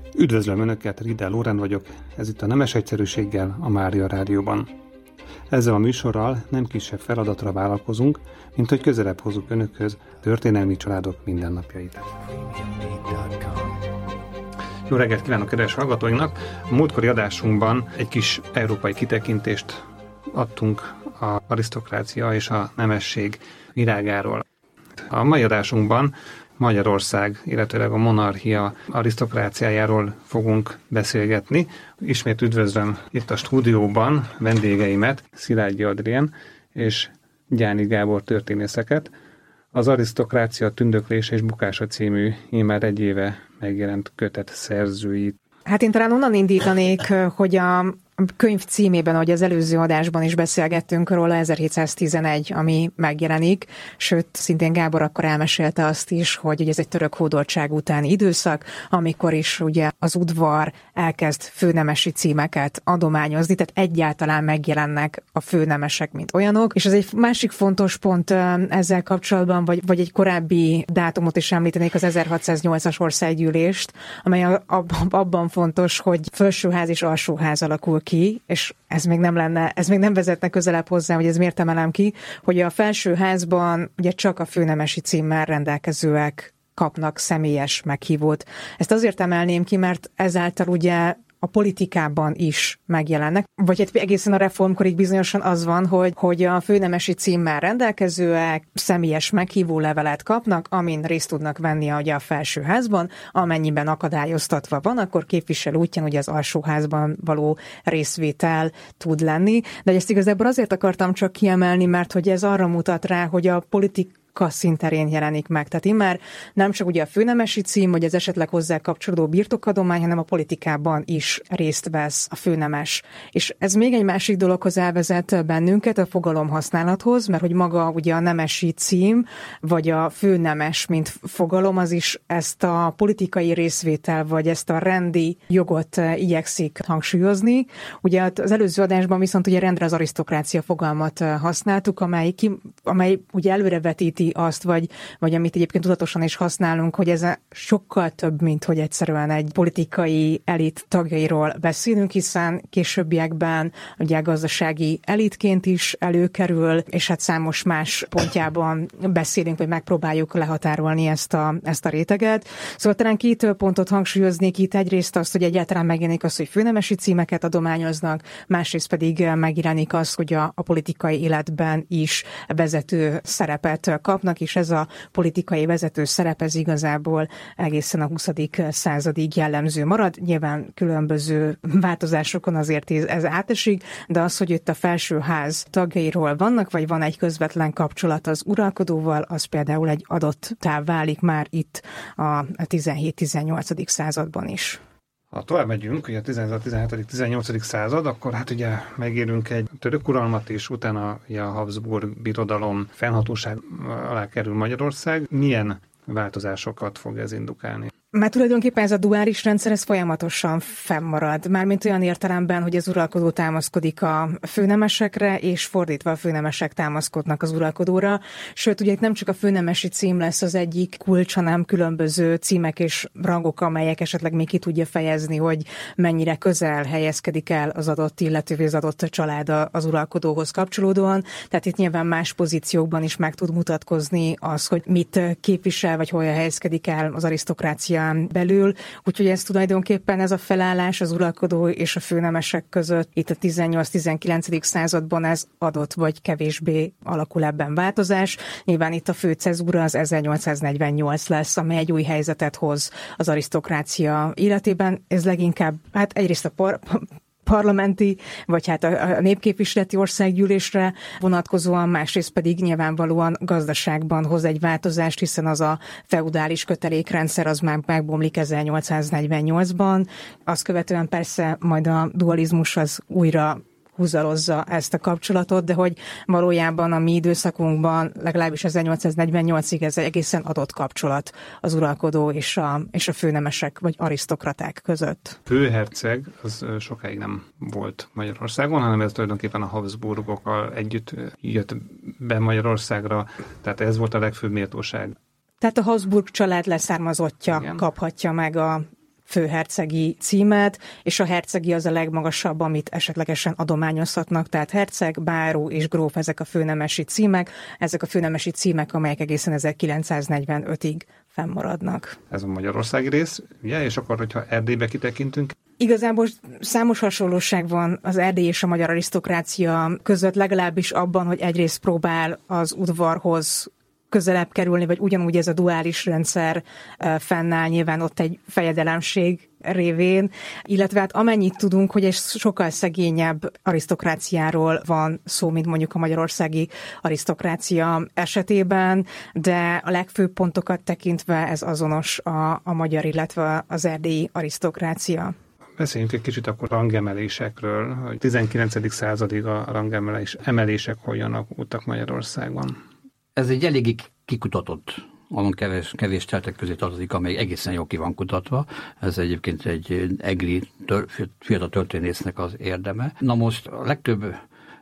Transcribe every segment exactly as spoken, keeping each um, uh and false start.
Üdvözlöm Önöket, Riedel Lórend vagyok, ez itt a Nemes Egyszerűséggel a Mária Rádióban. Ezzel a műsorral nem kisebb feladatra vállalkozunk, mint hogy közelebb hozzuk Önökhöz történelmi családok mindennapjait. Jó reggelt kívánok kedves hallgatóinknak! A múltkori adásunkban egy kis európai kitekintést adtunk az arisztokrácia és a nemesség virágáról. A mai adásunkban Magyarország, illetőleg a monarchia arisztokráciájáról fogunk beszélgetni. Ismét üdvözlöm itt a stúdióban vendégeimet, Szilágyi Adrien és Gyáni Gábor történészeket. Az Arisztokrácia tündöklése és bukása című immár egy éve megjelent kötet szerzői. Hát én talán onnan indítanék, hogy a könyv címében, ahogy az előző adásban is beszélgettünk róla, ezerhétszáztizenegy, ami megjelenik, sőt, szintén Gábor akkor elmesélte azt is, hogy ugye ez egy török hódoltság utáni időszak, amikor is ugye az udvar elkezd főnemesi címeket adományozni, tehát egyáltalán megjelennek a főnemesek, mint olyanok, és ez egy másik fontos pont ezzel kapcsolatban, vagy, vagy egy korábbi dátumot is említenék, az ezerhatszáznyolcas országgyűlést, amely abban fontos, hogy felsőház és alsóház alakul ki, és ez még nem lenne, ez még nem vezetne közelebb hozzá, hogy ez miért emelem ki, hogy a felsőházban ugye csak a főnemesi címmel rendelkezőek kapnak személyes meghívót. Ezt azért emelném ki, mert ezáltal ugye a politikában is megjelennek, vagy hát egészen a reformkorig bizonyosan az van, hogy, hogy a főnemesi címmel rendelkezőek személyes meghívó levelet kapnak, amin részt tudnak venni ugye a felsőházban, amennyiben akadályoztatva van, akkor képviselő útján ugye az alsóházban való részvétel tud lenni. De ezt igazából azért akartam csak kiemelni, mert hogy ez arra mutat rá, hogy a politika szinterén jelenik meg. Tehát immár nem csak ugye a főnemesi cím, vagy az esetleg hozzá kapcsolódó birtokadomány, hanem a politikában is részt vesz a főnemes. És ez még egy másik dologhoz elvezet bennünket, a fogalomhasználathoz, mert hogy maga ugye a nemesi cím, vagy a főnemes, mint fogalom, az is ezt a politikai részvétel, vagy ezt a rendi jogot igyekszik hangsúlyozni. Ugye az előző adásban viszont ugye rendre az arisztokrácia fogalmat használtuk, amely, ki, amely ugye előrevetíti azt, vagy, vagy amit egyébként tudatosan is használunk, hogy ez sokkal több, mint hogy egyszerűen egy politikai elit tagjairól beszélünk, hiszen későbbiekben ugye a gazdasági elitként is előkerül, és hát számos más pontjában beszélünk, vagy megpróbáljuk lehatárolni ezt a, ezt a réteget. Szóval talán két pontot hangsúlyoznék itt. Egyrészt azt, hogy egyáltalán megjelenik az, hogy főnemesi címeket adományoznak, másrészt pedig megjelenik az, hogy a, a politikai életben is vezető szerepet kapnak, és ez a politikai vezető szerep ez igazából egészen a huszadik századig jellemző marad. Nyilván különböző változásokon azért ez átesik, de az, hogy itt a felsőház tagjairól vannak, vagy van egy közvetlen kapcsolat az uralkodóval, az például egy adottá válik már itt a tizenhét-tizennyolcadik században is. Ha tovább megyünk, ugye a tizenhetedik, tizenhetedik, tizennyolcadik század, akkor hát ugye megérünk egy török uralmat, és utána ugye a Habsburg birodalom fennhatóság alá kerül Magyarország. Milyen változásokat fog ez indukálni? Mert tulajdonképpen ez a duális rendszer, ez folyamatosan fennmarad. Mármint olyan értelemben, hogy az uralkodó támaszkodik a főnemesekre, és fordítva a főnemesek támaszkodnak az uralkodóra. Sőt, ugye itt nem csak a főnemesi cím lesz az egyik kulcs, hanem különböző címek és rangok, amelyek esetleg még ki tudja fejezni, hogy mennyire közel helyezkedik el az adott illető, vagy az adott család az uralkodóhoz kapcsolódóan. Tehát itt nyilván más pozíciókban is meg tud mutatkozni az, hogy mit képvisel, vagy hol helyezkedik el az arisztokrácia belül, úgyhogy ez tulajdonképpen ez a felállás az uralkodó és a főnemesek között itt a tizennyolc-tizenkilencedik században ez adott vagy kevésbé alakul ebben változás. Nyilván itt a fő cezúra az ezernyolcszáznegyvennyolc lesz, amely egy új helyzetet hoz az arisztokrácia életében. Ez leginkább, hát egyrészt a par- parlamenti, vagy hát a népképviseleti országgyűlésre vonatkozóan, másrészt pedig nyilvánvalóan gazdaságban hoz egy változást, hiszen az a feudális kötelékrendszer az már megbomlik ezernyolcszáznegyvennyolcban. Azt követően persze majd a dualizmus az újra húzalozza ezt a kapcsolatot, de hogy valójában a mi időszakunkban legalábbis ezernyolcszáznegyvennyolcig ez egy egészen adott kapcsolat az uralkodó és a, és a főnemesek vagy arisztokraták között. Főherceg az sokáig nem volt Magyarországon, hanem ez tulajdonképpen a Habsburgokkal együtt jött be Magyarországra, tehát ez volt a legfőbb méltóság. Tehát a Habsburg család leszármazottja Igen. kaphatja meg a főhercegi címet, és a hercegi az a legmagasabb, amit esetlegesen adományozhatnak, tehát herceg, báró és gróf ezek a főnemesi címek, ezek a főnemesi címek, amelyek egészen ezerkilencszáznegyvenötig fennmaradnak. Ez a magyarországi rész, ugye? És akkor, hogyha Erdélybe kitekintünk? Igazából számos hasonlóság van az erdélyi és a magyar arisztokrácia között, legalábbis abban, hogy egyrészt próbál az udvarhoz közelebb kerülni, vagy ugyanúgy ez a duális rendszer fennáll, nyilván ott egy fejedelemség révén, illetve hát amennyit tudunk, hogy egy sokkal szegényebb arisztokráciáról van szó, mint mondjuk a magyarországi arisztokrácia esetében, de a legfőbb pontokat tekintve ez azonos a, a magyar, illetve az erdélyi arisztokrácia. Beszéljünk egy kicsit akkor rangemelésekről, hogy tizenkilencedik századig a rangemelés emelések hogyan alakultak Magyarországon. Ez egy eléggé kikutatott, azon kevés, kevés tertek közé tartozik, amely egészen jól ki van kutatva. Ez egyébként egy egri tör, fiatal történésznek az érdeme. Na most a legtöbb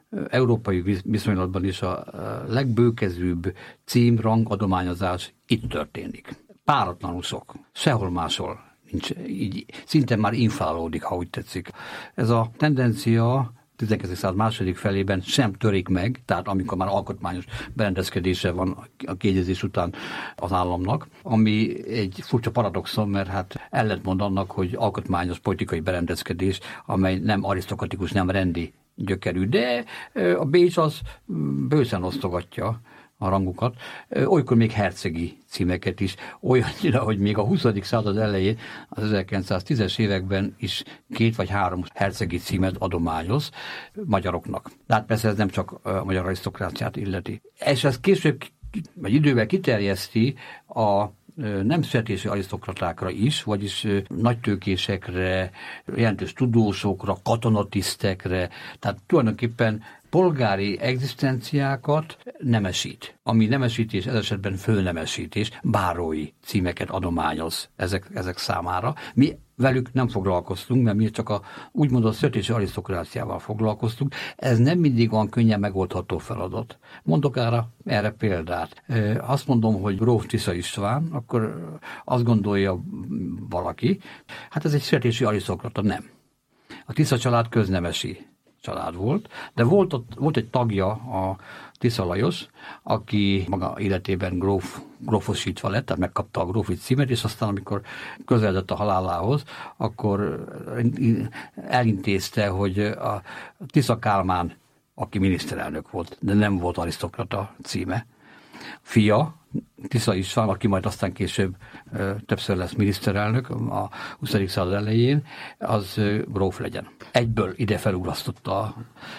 európai viszonylatban is a legbőkezőbb címrang adományozás itt történik. Páratlanul sok. Sehol máshol nincs, így szinte már inflálódik, ha úgy tetszik. Ez a tendencia tizenkezdedik század második felében sem törik meg, tehát amikor már alkotmányos berendezkedése van a kiegyezés után az államnak, ami egy furcsa paradoxon, mert hát ellentmond annak, hogy alkotmányos politikai berendezkedés, amely nem arisztokratikus, nem rendi gyökerű, de a Bécs az bőszen osztogatja a rangokat, olykor még hercegi címeket is, olyannyira, hogy még a huszadik század elején, az ezerkilencszáztízes években is két vagy három hercegi címet adományoz magyaroknak. De hát persze ez nem csak a magyar arisztokráciát illeti. És ez később, vagy idővel kiterjeszti a nem születési arisztokratákra is, vagyis nagytőkésekre, jelentős tudósokra, katonatisztekre, tehát tulajdonképpen polgári egzisztenciákat nemesít. Ami nemesítés, ez esetben fölnemesítés, bárói címeket adományoz ezek, ezek számára. Mi velük nem foglalkoztunk, mert mi csak a úgymond a születési arisztokráciával foglalkoztunk. Ez nem mindig olyan könnyen megoldható feladat. Mondok erre, erre példát. Azt mondom, hogy gróf Tisza István, akkor azt gondolja valaki, hát ez egy születési arisztokrata, nem. A Tisza család köznemesi család volt, de volt, ott, volt egy tagja, a Tisza Lajos, aki maga életében gróf, grófosítva lett, tehát megkapta a grófi címet, és aztán amikor közeledett a halálához, akkor elintézte, hogy a Tisza Kálmán, aki miniszterelnök volt, de nem volt arisztokrata címe, fia, Tisza István, aki majd aztán később ö, többször lesz miniszterelnök a huszadik század elején, az ö, gróf legyen. Egyből ide felugrasztotta.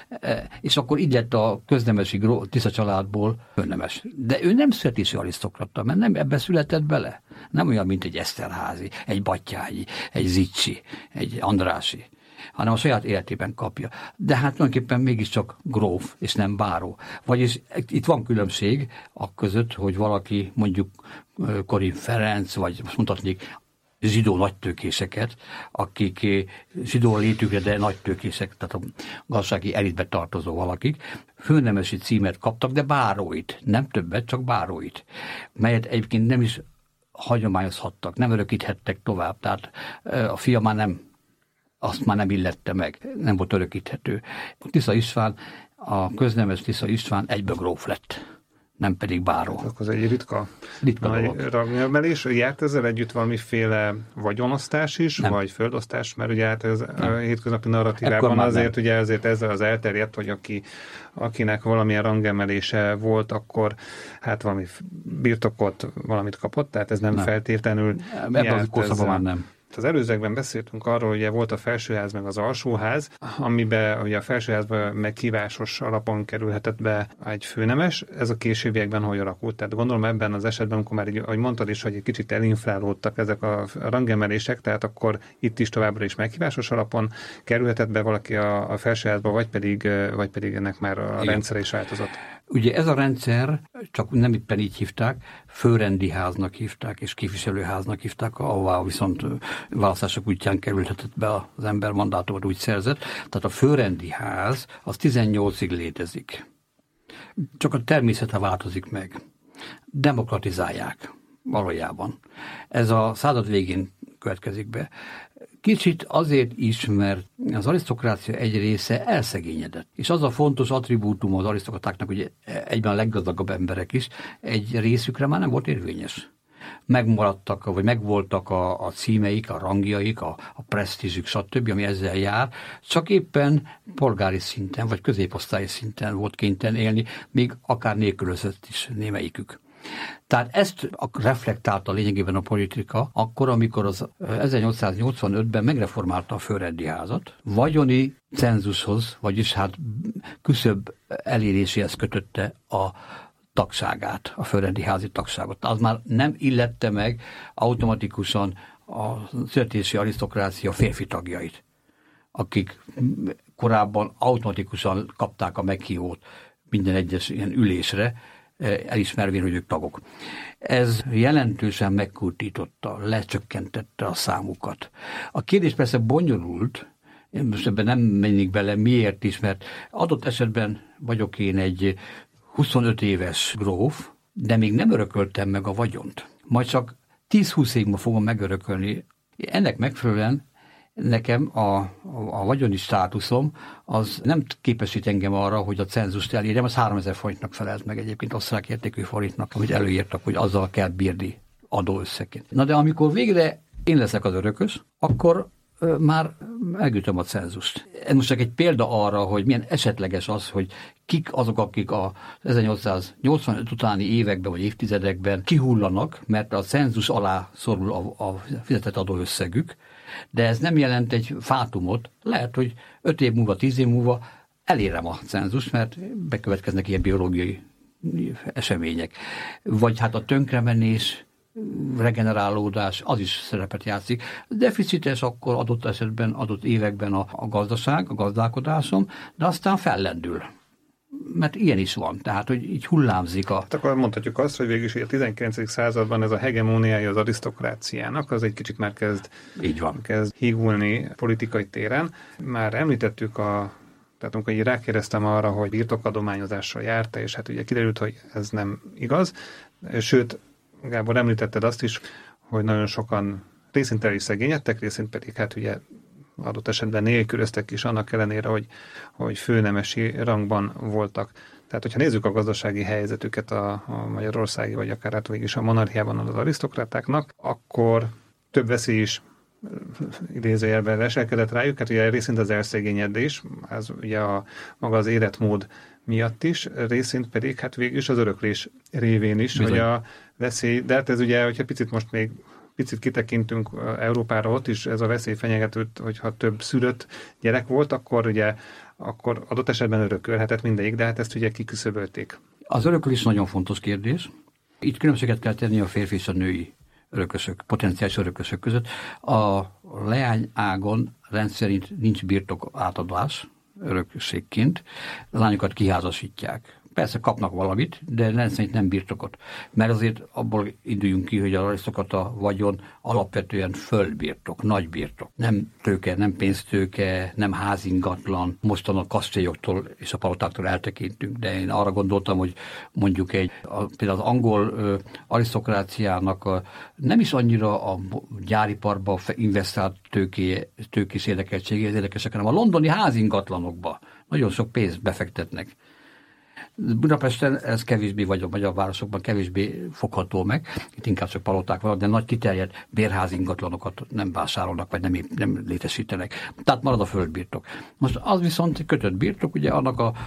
E, és akkor így lett a köznemesi gróf, Tisza családból főnemes. De ő nem születési arisztokrata, mert nem ebbe született bele. Nem olyan, mint egy Eszterházy, egy Battyányi, egy Zicsi, egy Andrássy, hanem a saját életében kapja. De hát tulajdonképpen mégiscsak gróf, és nem báró. Vagyis itt van különbség a között, hogy valaki mondjuk Korin Ferenc, vagy most mondhatnék zsidó nagytőkéseket, akik zsidó létükre, de nagytőkések, tehát a gazdasági elitbe tartozó valakik, főnemesi címet kaptak, de báróit, nem többet, csak báróit, melyet egyébként nem is hagyományozhattak, nem örökíthettek tovább, tehát a fia már nem azt már nem illette meg, nem volt örökíthető. Tisza István, a köznemes Tisza István egyből gróf lett, nem pedig báró. Hát akkor ez egy ritka, ritka nagy rangemelés. Járt ezzel együtt valamiféle vagyonosztás is, nem. Vagy földosztás, mert ugye hát ez nem. A hétköznapi narratívában azért, ugye azért ezzel az elterjedt, hogy aki, akinek valamilyen rangemelése volt, akkor hát valami birtokot, valamit kapott, tehát ez nem, nem. feltétlenül ebben az korszakban már nem. Az előzőekben beszéltünk arról, hogy volt a felsőház meg az alsóház, amiben ugye a felsőházban meghívásos alapon kerülhetett be egy főnemes. Ez a későbbiekben hogy alakult? Tehát gondolom ebben az esetben, amikor már, így, ahogy mondtad is, hogy egy kicsit elinflálódtak ezek a rangemelések, tehát akkor itt is továbbra is meghívásos alapon kerülhetett be valaki a, a felsőházba, vagy pedig, vagy pedig ennek már a rendszere is változott. Ugye ez a rendszer, csak nem éppen így hívták, főrendi háznak hívták, és képviselőháznak hívták, ahová viszont választások útján kerülhetett be az ember, mandátumot úgy szerzett. Tehát a főrendi ház az tizennyolcig létezik. Csak a természete változik meg. Demokratizálják valójában. Ez a század végén következik be. Kicsit azért is, mert az arisztokrácia egy része elszegényedett. És az a fontos attribútum az arisztokratáknak, hogy egyben a leggazdagabb emberek is, egy részükre már nem volt érvényes. Megmaradtak, vagy megvoltak a, a címeik, a rangjaik, a, a presztízsük, stb., ami ezzel jár, csak éppen polgári szinten, vagy középosztályi szinten volt kénytelen élni, még akár nélkülözött is némelyikük. Tehát ezt reflektálta lényegében a politika, akkor, amikor az ezernyolcszáznyolcvanötben megreformálta a fölrendi házat, vagyoni cenzushoz, vagyis hát küszöbb eléréséhez kötötte a tagságát, a fölrendi házi tagságot. Az már nem illette meg automatikusan a születési arisztokrácia férfi tagjait, akik korábban automatikusan kapták a meghívót minden egyes ilyen ülésre, elismervén, hogy ők tagok. Ez jelentősen megkurtította, lecsökkentette a számukat. A kérdés persze bonyolult, én most ebben nem mennék bele, miért is, mert adott esetben vagyok én egy huszonöt éves gróf, de még nem örököltem meg a vagyont. Majd csak tíz-húsz évig fogom megörökölni. Ennek megfelelően nekem a, a, a vagyoni státuszom az nem képesít engem arra, hogy a cenzust elérjem, az háromezer forintnak felelt meg egyébként osztrák értékű forintnak, amit előírtak, hogy azzal kell bírni adóösszegként. Na de amikor végre én leszek az örökös, akkor ö, már elütöm a cenzust. Ez most csak egy példa arra, hogy milyen esetleges az, hogy kik azok, akik az ezernyolcszáznyolcvanöt utáni években vagy évtizedekben kihullanak, mert a cenzus alá szorul a, a fizetett adóösszegük, de ez nem jelent egy fátumot. Lehet, hogy öt év múlva, tíz év múlva elérem a cenzust, mert bekövetkeznek ilyen biológiai események. Vagy hát a tönkremenés, regenerálódás, az is szerepet játszik. Deficites akkor adott esetben, adott években a, a gazdaság, a gazdálkodásom, de aztán fellendül. Mert ilyen is van, tehát, hogy így hullámzik a... Hát akkor mondhatjuk azt, hogy végülis hogy a tizenkilencedik században ez a hegemóniája az arisztokráciának, az egy kicsit már kezd, így van. kezd hígulni politikai téren. Már említettük a... Tehát amikor így rákérdeztem arra, hogy birtokadományozással járta, és hát ugye kiderült, hogy ez nem igaz. Sőt, Gábor, említetted azt is, hogy nagyon sokan részint el is szegényedtek, részint pedig hát ugye adott esetben nélkülöztek is, annak ellenére, hogy, hogy főnemesi rangban voltak. Tehát, hogyha nézzük a gazdasági helyzetüket a, a magyarországi, vagy akár hát végig is a monarchiában az arisztokratáknak, akkor több veszély is idézőjelben leselkedett rájuk, hát ugye részint az elszegényedés, az ugye a, maga az életmód miatt is, részint pedig hát végül is az öröklés révén is, bizony, hogy a veszély, de hát ez ugye, hogyha picit most még picit kitekintünk Európára, ott is ez a veszély fenyegetőt, hogyha több szülött gyerek volt, akkor ugye akkor adott esetben örökölhetett mindegyik, de hát ezt ugye kiküszöbölték. Az öröklés nagyon fontos kérdés. Itt különbséget kell tenni a férfi és a női örökösök, potenciális örökösök között. A leány ágon rendszerint nincs birtok átadás örökségként, a lányokat kiházasítják. Persze kapnak valamit, de rendszerint nem birtokot. Mert azért abból induljunk ki, hogy az arisztokrata vagyon alapvetően földbirtok, nagy birtok. Nem tőke, nem pénztőke, nem házingatlan. Mostan a kasztélyoktól és a palotáktól eltekintünk, de én arra gondoltam, hogy mondjuk egy, a, például az angol ö, arisztokráciának a, nem is annyira a gyáriparba investált tőké, tőkés érdekeltségé az érdekesek, hanem a londoni házingatlanokba nagyon sok pénzt befektetnek. Budapesten ez kevésbé, vagy a magyar városokban kevésbé fogható meg, itt inkább csak paloták vannak, de nagy kiterjedt bérházi ingatlanokat nem vásárolnak, vagy nem, nem létesítenek. Tehát marad a földbirtok. Most az viszont kötött birtok, ugye annak a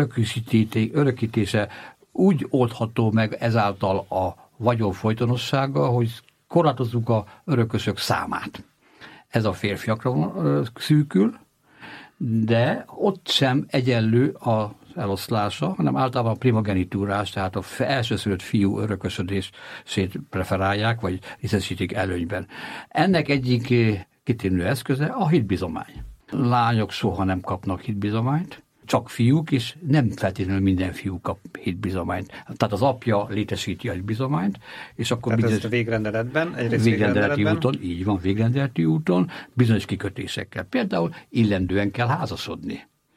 örökítése úgy oldható meg ezáltal a vagyon folytonossága, hogy korlátozzuk a örökösök számát. Ez a férfiakra szűkül, de ott sem egyenlő a eloszlása, hanem általában a primogenitúrás, tehát a elsőszülött fiú örökösödését preferálják, vagy részesítik előnyben. Ennek egyik kitűnő eszköze a hitbizomány. Lányok soha nem kapnak hitbizományt, csak fiúk, és nem feltétlenül minden fiú kap hitbizományt. Tehát az apja létesíti a hitbizományt, és akkor tehát bizonyos... ez a végrendeletben, egyrészt végrendeleti végrendeletben. úton, így van, végrendeleti úton, bizonyos kikötésekkel. Például illendően kell házasodni.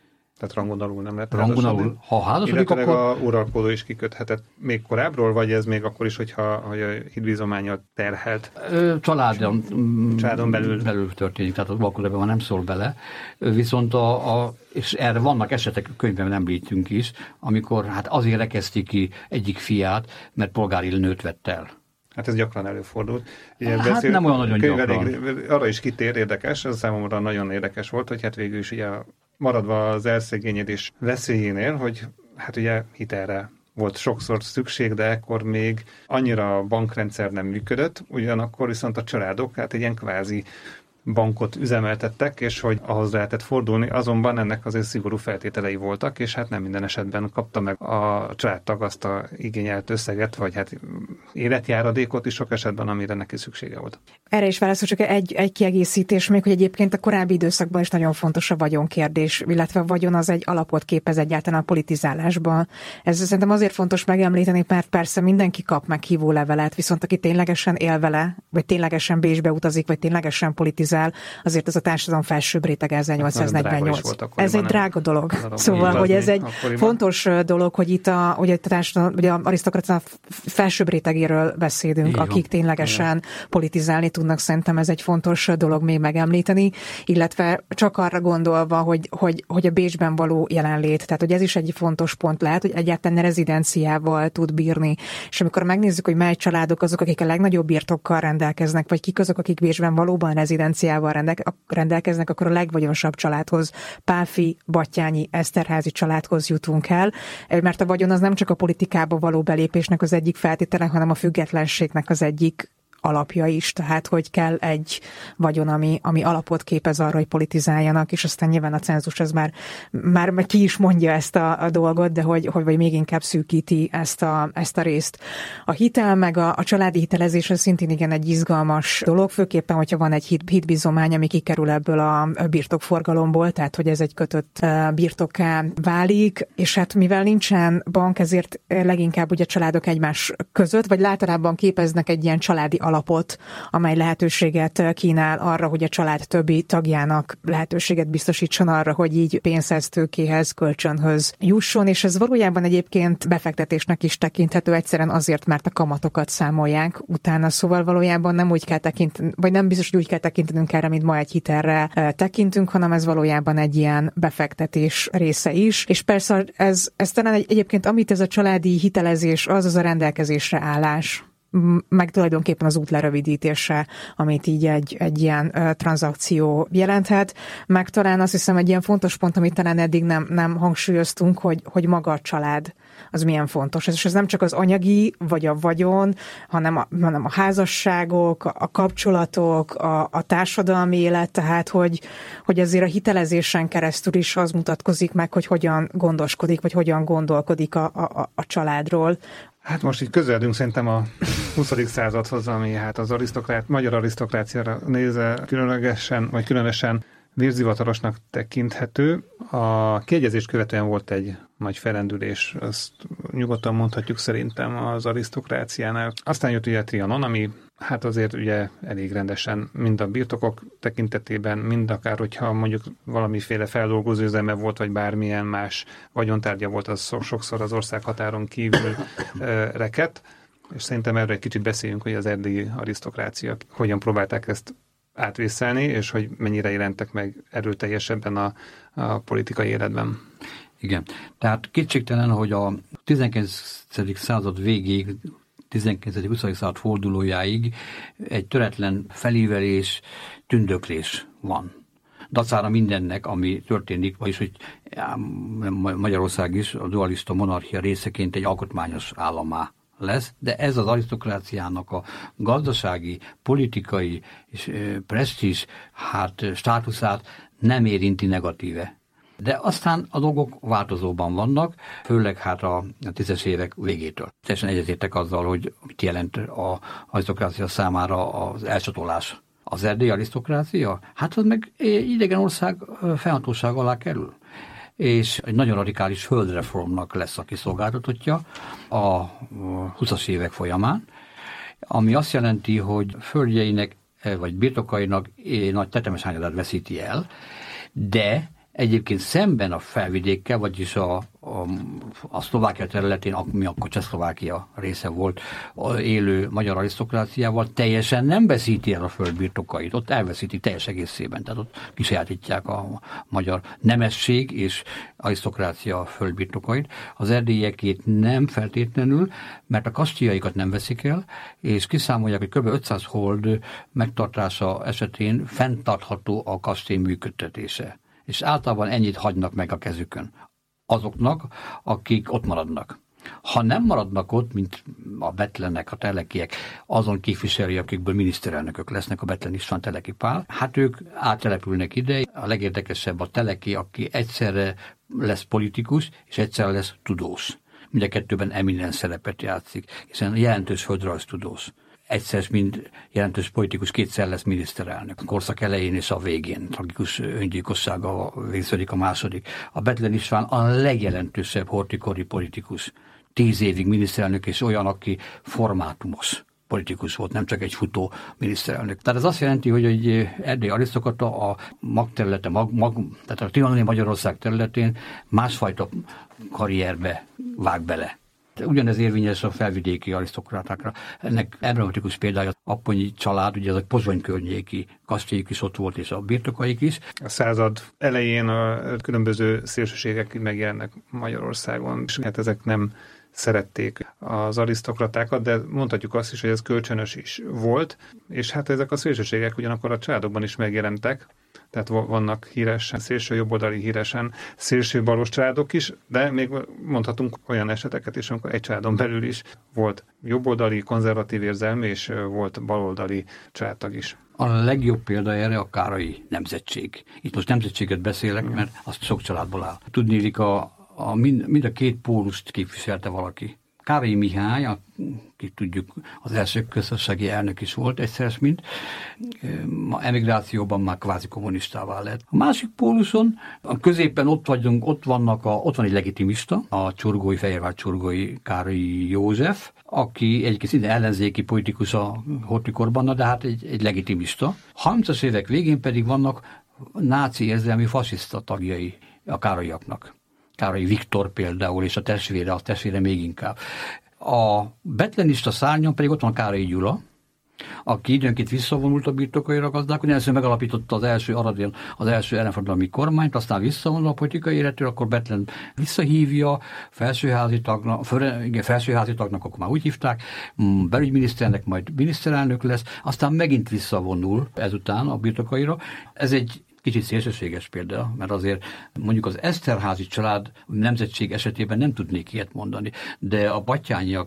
Tehát rangon alul nem lehet rangon alul. Ha házasodik, akkor... a uralkodó is kiköthetett még korábbról, vagy ez még akkor is, hogyha hogy a hitbizománnyal terhelt? Családon, családon belül. belül történik, tehát az uralkodóban nem szól bele. Viszont a, a és erre vannak esetek, könyvben említünk is, amikor hát azért rekezti ki egyik fiát, mert polgári nőt vett el. Hát ez gyakran előfordult. Ilyen hát beszél, nem olyan nagyon gyakran. Arra is kitér, érdekes, ez számomra nagyon érdekes volt, hogy hát végül is ugye maradva az elszegényedés veszélyénél, hogy hát ugye hitelre volt sokszor szükség, de ekkor még annyira a bankrendszer nem működött, ugyanakkor viszont a családok hát egy ilyen kvázi bankot üzemeltettek, és hogy ahhoz lehetett fordulni, azonban ennek azért szigorú feltételei voltak, és hát nem minden esetben kapta meg a családtag azt a igényelt összeget, vagy hát életjáradékot is sok esetben, amire neki szüksége volt. Erre is válaszol, csak egy, egy kiegészítés még, hogy egyébként a korábbi időszakban is nagyon fontos a vagyonkérdés, illetve a vagyon az egy alapot képez egyáltalán a politizálásban. Ez szerintem azért fontos megemlíteni, mert persze mindenki kap meghívó levelet, viszont aki ténylegesen él vele, vagy ténylegesen Bécsbe utazik, vagy ténylegesen politizál, azért ez a társadalom felsőbb rétege ezernyolcszáznegyvennyolc. Ez egy drága dolog. Szóval, hogy ez egy akkoriban. Fontos dolog, hogy itt a, hogy a társadalom, vagy a arisztokracia felsőbb rétegéről beszélünk, igen, akik ténylegesen igen. politizálni tudnak, szerintem ez egy fontos dolog még megemlíteni, illetve csak arra gondolva, hogy, hogy, hogy a Bécsben való jelenlét, tehát hogy ez is egy fontos pont lehet, hogy egyáltalán rezidenciával tud bírni. És amikor megnézzük, hogy mely családok azok, akik a legnagyobb birtokkal rendelkeznek, vagy kik azok, akik Bécsben valóban rezidenciával rendelkeznek, akkor a legvagyonosabb családhoz, Pálffy, Batthyány, Eszterházy családhoz jutunk el, mert a vagyon az nem csak a politikába való belépésnek az egyik feltétele, hanem a függetlenségnek az egyik alapja is, tehát hogy kell egy vagyon, ami, ami alapot képez arra, hogy politizáljanak, és aztán nyilván a cenzus az már, már ki is mondja ezt a, a dolgot, de hogy, hogy vagy még inkább szűkíti ezt a, ezt a részt. A hitel meg a, a családi hitelezés az szintén igen egy izgalmas dolog, főképpen, hogyha van egy hit, hitbizomány, ami kikerül ebből a birtokforgalomból, tehát hogy ez egy kötött birtokká válik, és hát mivel nincsen bank, ezért leginkább ugye családok egymás között, vagy általában képeznek egy ilyen családi alapot, amely lehetőséget kínál arra, hogy a család többi tagjának lehetőséget biztosítson arra, hogy így pénzhez, tőkéhez, kölcsönhöz jusson, és ez valójában egyébként befektetésnek is tekinthető egyszerűen azért, mert a kamatokat számolják utána, szóval valójában nem úgy kell tekinteni, vagy nem biztos, hogy úgy kell tekintenünk erre, mint ma egy hitelre tekintünk, hanem ez valójában egy ilyen befektetés része is, és persze ez, ez talán egy, egyébként amit ez a családi hitelezés, az az a rendelkezésre állás, meg tulajdonképpen az út lerövidítése, amit így egy, egy ilyen ö, tranzakció jelenthet. Meg talán azt hiszem egy ilyen fontos pont, amit talán eddig nem, nem hangsúlyoztunk, hogy, hogy maga a család az milyen fontos. És ez nem csak az anyagi, vagy a vagyon, hanem a, hanem a házasságok, a kapcsolatok, a, a társadalmi élet, tehát hogy, hogy azért a hitelezésen keresztül is az mutatkozik meg, hogy hogyan gondoskodik, vagy hogyan gondolkodik a, a, a családról. Hát most így közeledünk szerintem a huszadik századhoz, ami hát az arisztokrát, magyar arisztokráciára nézve különlegesen, vagy különösen vérzivatarosnak tekinthető. A kiegyezést követően volt egy nagy felendülés, azt nyugodtan mondhatjuk szerintem az arisztokráciánál. Aztán jött ugye Trianon, ami hát azért ugye elég rendesen mind a birtokok tekintetében, mind akár, hogyha mondjuk valamiféle feldolgozóüzeme volt, vagy bármilyen más vagyontárgya volt, az sokszor az ország határon kívül rekedt, és szerintem erről egy kicsit beszéljünk, hogy az erdélyi arisztokrácia hogyan próbálták ezt átvészelni, és hogy mennyire jelentek meg erőteljesebben a, a politikai életben. Igen. Tehát kétségtelen, hogy a tizenkilencedik század végéig, tizenkilencedik huszadik század fordulójáig egy töretlen felívelés, tündöklés van. Dacára mindennek, ami történik, vagyis, hogy Magyarország is a dualista monarchia részeként egy alkotmányos állammá lesz, de ez az arisztokráciának a gazdasági, politikai és presztízs hát, státuszát nem érinti negatíve. De aztán a dolgok változóban vannak, főleg hát a tízes évek végétől. Teljesen egyetértek azzal, hogy mit jelent az arisztokrácia számára az elcsatolás. Az erdélyi arisztokrácia, hát az meg idegen ország fennhatóság alá kerül. És egy nagyon radikális földreformnak lesz a kiszolgáltatottja a huszas évek folyamán, ami azt jelenti, hogy földjeinek vagy birtokainak nagy tetemes hányadát veszíti el, de Egyébként szemben a felvidékkel, vagyis a, a, a Szlovákia területén, ami akkor Csehszlovákia része volt, élő magyar arisztokráciával teljesen nem veszíti el a földbirtokait. Ott elveszítik teljes egészében. Tehát ott kisajátítják a magyar nemesség és arisztokrácia földbirtokait. Az erdélyekét nem feltétlenül, mert a kastélyaikat nem veszik el, és kiszámolják, hogy kb. ötszáz hold megtartása esetén fenntartható a kastély működtetése. És általában ennyit hagynak meg a kezükön azoknak, akik ott maradnak. Ha nem maradnak ott, mint a betlenek, a telekiek, azon képviselői, akikből miniszterelnökök lesznek, a Bethlen István, Teleki Pál, hát ők áttelepülnek ide. A legérdekesebb a teleki, aki egyszerre lesz politikus, és egyszerre lesz tudós. Mind a kettőben eminens szerepet játszik, hiszen jelentős földrajztudós. Egyszer, mint jelentős politikus, kétszer lesz miniszterelnök. A korszak elején és a végén tragikus öngyilkossága végződik a második. A Bethlen István a legjelentősebb horthy-kori politikus. Tíz évig miniszterelnök, és olyan, aki formátumos politikus volt, nem csak egy futó miniszterelnök. Tehát ez azt jelenti, hogy egy erdélyi arisztokrata a magterülete, mag, mag, tehát a trianoni Magyarország területén másfajta karrierbe vág bele. Ugyanez érvényes a felvidéki arisztokratákra. Ennek emblematikus példája Apponyi család, ugye ez a Pozsony környéki kastélyük is ott volt, és a birtokaik is. A század elején a különböző szélsőségek megjelennek Magyarországon, és hát ezek nem szerették az arisztokratákat, de mondhatjuk azt is, hogy ez kölcsönös is volt, és hát ezek a szélsőségek ugyanakkor a családokban is megjelentek, tehát vannak híresen szélső jobboldali, híresen szélső balos családok is, de még mondhatunk olyan eseteket is, amikor egy családon belül is volt jobboldali, konzervatív érzelmű, és volt baloldali családtag is. A legjobb példa erre a károlyi nemzetség. Itt most nemzetséget beszélek, mert azt sok családból áll. Tudnélik, a, a mind, mind a két pólust képviselte valaki. Károlyi Mihály, akit tudjuk, az első köztársasági elnök is volt egyszer, mint ma emigrációban már kvázi kommunistává lett. A másik póluson, a középen ott vagyunk, ott vannak, a, ott van egy legitimista, a csurgói, Fehérvár csurgói Károlyi József, aki egyébként szinte ellenzéki politikus a horthy-korban, de hát egy, egy legitimista. harmincas évek végén pedig vannak náci érzelmi fasiszta tagjai a károlyiaknak. Károlyi Viktor például, és a testvére, a testvére még inkább. A betlenista szárnyon pedig ott van Károlyi Gyula, aki időnként visszavonult a birtokaira gazdálkodni, először megalapította az első Aradén, az első ellenforradalmi kormányt, aztán visszavonul a politikai életről, akkor Bethlen visszahívja, felsőházi tagnak, felsőházi tagnak, akkor már úgy hívták, belügyminiszternek, majd miniszterelnök lesz, aztán megint visszavonul ezután a birtokaira. Ez egy kicsit szélsőséges példa, mert azért mondjuk az Eszterházy család nemzetség esetében nem tudnék ilyet mondani, de a Batthyányiak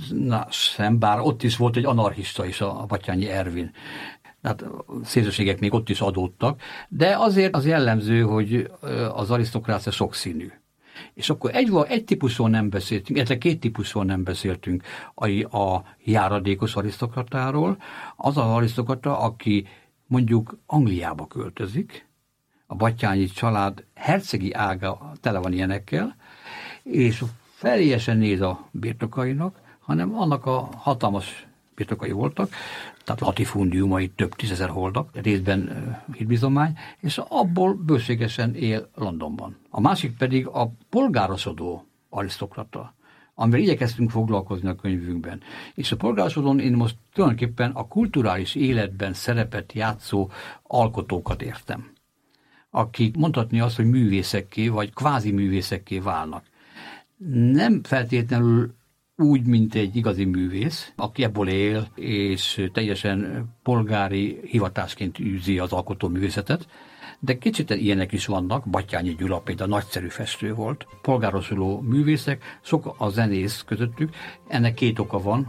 sem, bár ott is volt egy anarchista is, a Batthyányi Ervin. Tehát szélsőségek még ott is adódtak, de azért az jellemző, hogy az arisztokrácia sokszínű. És akkor egy, egy típusról nem beszéltünk, illetve két típusról nem beszéltünk, a, a járadékos arisztokratáról. Az az arisztokrata, aki mondjuk Angliába költözik, a Batthyányi család hercegi ága tele van ilyenekkel, és felélyesen néz a birtokainak, hanem annak a hatalmas birtokai voltak, tehát latifundiumai több tízezer holdak, részben hitbizomány, és abból bőségesen él Londonban. A másik pedig a polgárosodó arisztokrata, amivel igyekeztünk foglalkozni a könyvünkben. És a polgárosodón én most tulajdonképpen a kulturális életben szerepet játszó alkotókat értem, akik mondhatni azt, hogy művészekké, vagy kvázi művészekké válnak. Nem feltétlenül úgy, mint egy igazi művész, aki ebből él, és teljesen polgári hivatásként űzi az alkotóművészetet, de kicsit ilyenek is vannak, Batthyányi Gyula például nagyszerű festő volt, polgárosuló művészek, sok a zenész közöttük, ennek két oka van,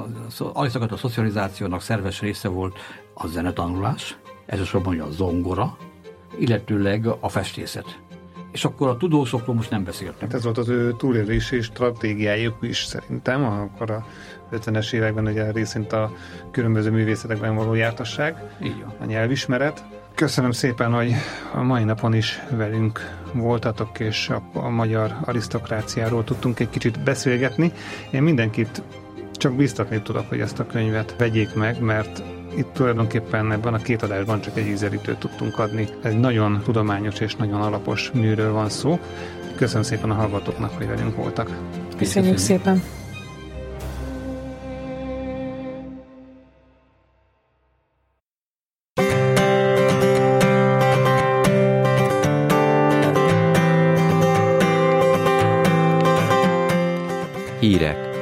a, a, a szocializációnak szerves része volt a zenetanulás, elsősorban a zongora, illetőleg a festészet. És akkor a tudósokról most nem beszéltünk. Hát ez volt az ő túlélési stratégiájuk is szerintem, akkor a ötvenes években ugye részint a különböző művészetekben való jártasság, így van. A nyelvismeret. Köszönöm szépen, hogy a mai napon is velünk voltatok, és a, a magyar arisztokráciáról tudtunk egy kicsit beszélgetni. Én mindenkit csak biztatni tudok, hogy ezt a könyvet vegyék meg, mert Itt tulajdonképpen ebben a két adásban csak egy ízelítőt tudtunk adni. Egy nagyon tudományos és nagyon alapos műről van szó. Köszönöm szépen a hallgatóknak, hogy velünk voltak. Köszönjük szépen! Hírek.